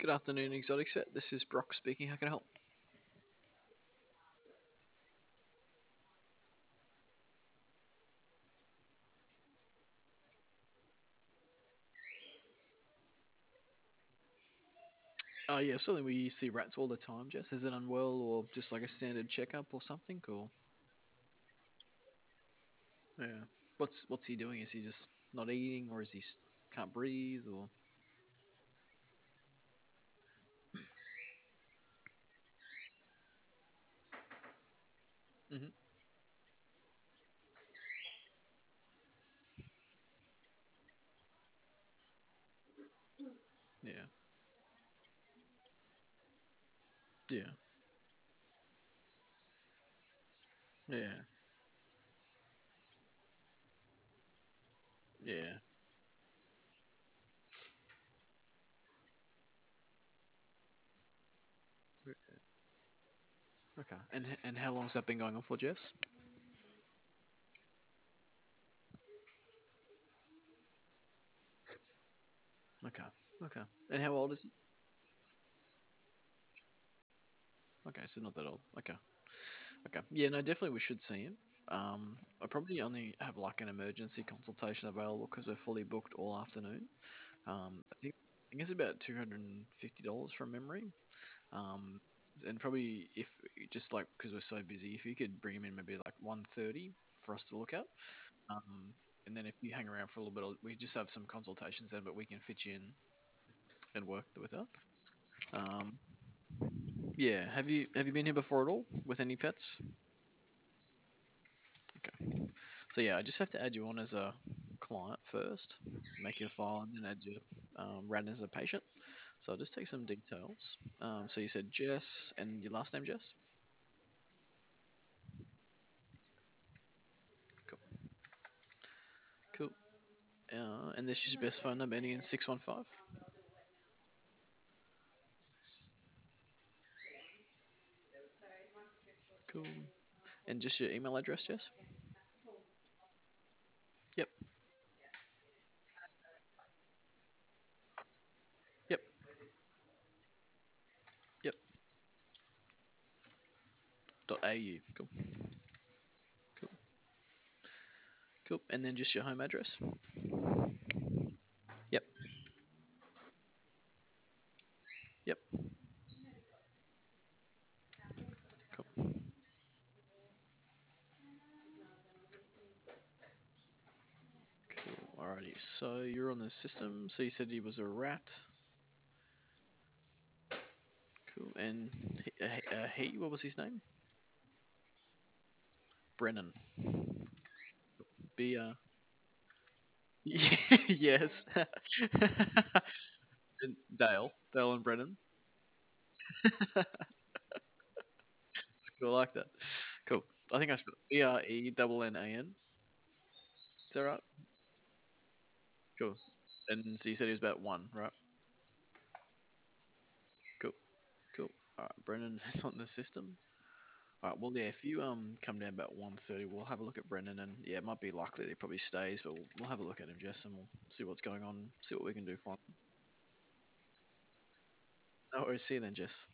Good afternoon, Exotic Set. This is Brock speaking. How can I help? Yeah, certainly we see rats all the time, Jess. Is it unwell or just like a standard checkup or something? Or yeah, what's he doing? Is he just not eating, or is he can't breathe, or? Hmm. Yeah, yeah, yeah, yeah. Okay. And how long's that been going on for, Jess? Okay, okay. And how old is he? Okay, so not that old. Okay, okay. Yeah, no, definitely we should see him. I probably only have like an emergency consultation available because we're fully booked all afternoon. I think it's about $250 from memory. Um, and probably if just like because we're so busy, if you could bring him in maybe like 1:30 for us to look at. Um, and then if you hang around for a little bit, we just have some consultations then, but we can fit you in and work with that. Um, yeah, have you been here before at all with any pets? Okay. So yeah, I just have to add you on as a client first, make your file, and then add you Ran as a patient. So I'll just take some details. So you said Jess, and your last name, Jess? Cool. Cool. And this is your best phone number ending in 615. Cool. And just your email address, Jess? Yep. Yep. Yep. .au. Cool. Cool. Cool. And then just your home address? Yep. Yep. Cool. Cool. Alrighty. So you're on the system. So you said he was a rat. Cool. And he, what was his name? Brennan. Yes. And Dale and Brennan. It's cool, I like that. Cool. I think I spelled BRENNAN. Is that right? Cool. And so you said he was about one, right? Cool. Cool. All right, Brennan is on the system. All right. Well, yeah. If you come down about 1:30, we'll have a look at Brennan, and yeah, it might be likely that he probably stays, but we'll have a look at him, Jess, and we'll see what's going on, see what we can do for him. No worries. See you then, Jess.